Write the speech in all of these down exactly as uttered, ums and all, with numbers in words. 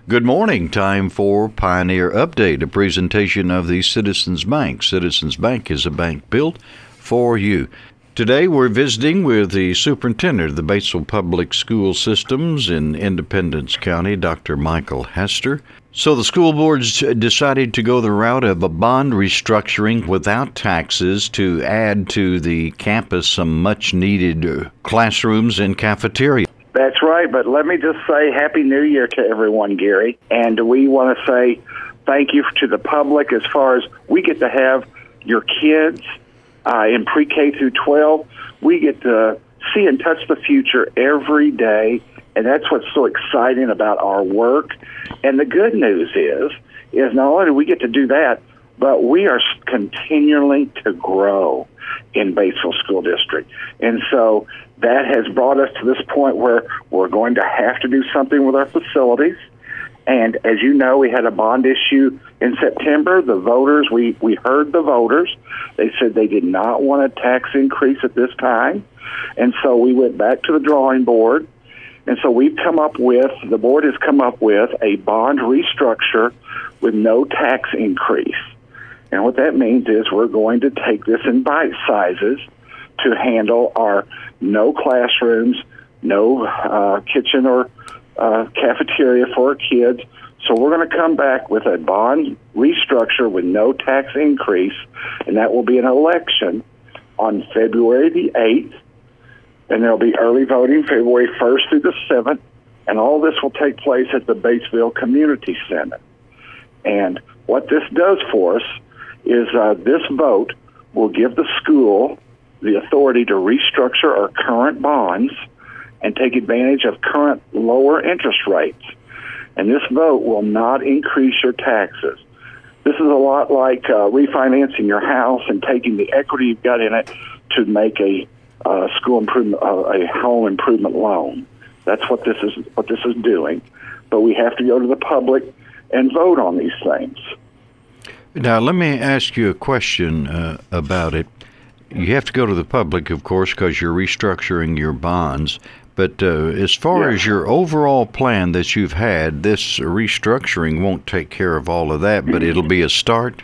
Good morning. Time for Pioneer Update, a presentation of the Citizens Bank. Citizens Bank is a bank built for you. Today we're visiting with the superintendent of the Batesville Public School Systems in Independence County, Doctor Michael Hester. So the school boards decided to go the route of a bond restructuring without taxes to add to the campus some much-needed classrooms and cafeteria. That's right, but let me just say Happy New Year to everyone, Gary. And we want to say thank you to the public as far as we get to have your kids uh, in pre-K through twelve. We get to see and touch the future every day, and that's what's so exciting about our work. And the good news is, is not only do we get to do that, but we are continually to grow in Batesville School District. And so that has brought us to this point where we're going to have to do something with our facilities. And as you know, we had a bond issue in September. The voters, we, we heard the voters. They said they did not want a tax increase at this time. And so we went back to the drawing board. And so we've come up with, the board has come up with a bond restructure with no tax increase. And what that means is we're going to take this in bite sizes to handle our no classrooms, no uh, kitchen or uh, cafeteria for our kids. So we're going to come back with a bond restructure with no tax increase, and that will be an election on February the eighth, and there will be early voting February first through the seventh, and all this will take place at the Batesville Community Center. And what this does for us is uh, this vote will give the school the authority to restructure our current bonds and take advantage of current lower interest rates. And this vote will not increase your taxes. This is a lot like uh, refinancing your house and taking the equity you've got in it to make a uh, school improvement, uh, a home improvement loan. That's what this is. What this is doing. But we have to go to the public and vote on these things. Now, let me ask you a question uh, about it. You have to go to the public, of course, because you're restructuring your bonds. But uh, as far yeah. as your overall plan that you've had, this restructuring won't take care of all of that, but it'll be a start?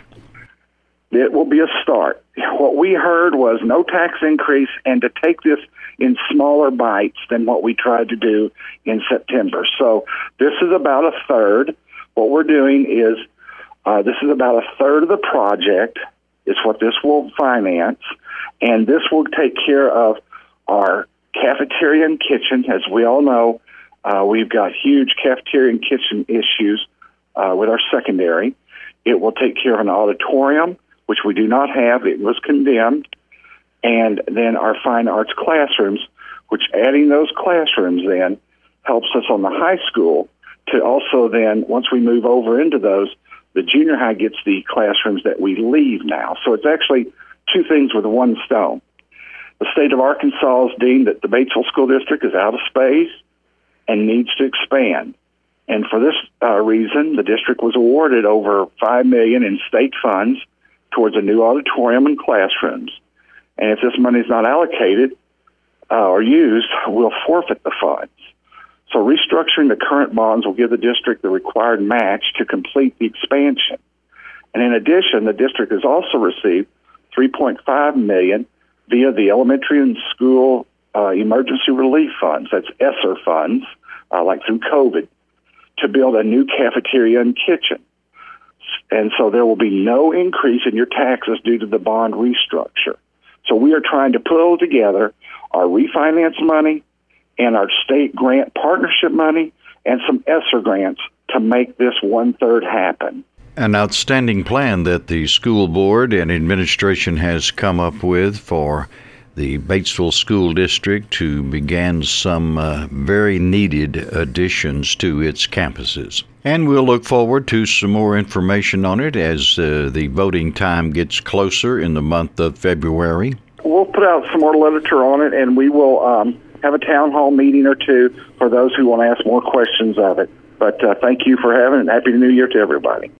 It will be a start. What we heard was no tax increase and to take this in smaller bites than what we tried to do in September. So this is about a third. What we're doing is uh, this is about a third of the project is what this will finance. And this will take care of our cafeteria and kitchen. As we all know, uh, we've got huge cafeteria and kitchen issues uh, with our secondary. It will take care of an auditorium, which we do not have. It was condemned. And then our fine arts classrooms, which adding those classrooms then helps us on the high school to also then, once we move over into those, the junior high gets the classrooms that we leave now. So it's actually two things with one stone. The state of Arkansas has deemed that the Batesville School District is out of space and needs to expand. And for this uh, reason, the district was awarded over five million dollars in state funds towards a new auditorium and classrooms. And if this money is not allocated uh, or used, we'll forfeit the funds. So restructuring the current bonds will give the district the required match to complete the expansion. And in addition, the district has also received three point five million dollars via the Elementary and School uh, Emergency Relief Funds, that's ESSER funds, uh, like through COVID, to build a new cafeteria and kitchen. And so there will be no increase in your taxes due to the bond restructure. So we are trying to pull together our refinance money and our state grant partnership money and some ESSER grants to make this one-third happen. An outstanding plan that the school board and administration has come up with for the Batesville School District to begin some uh, very needed additions to its campuses. And we'll look forward to some more information on it as uh, the voting time gets closer in the month of February. We'll put out some more literature on it, and we will um, have a town hall meeting or two for those who want to ask more questions of it. But uh, thank you for having it, and Happy New Year to everybody.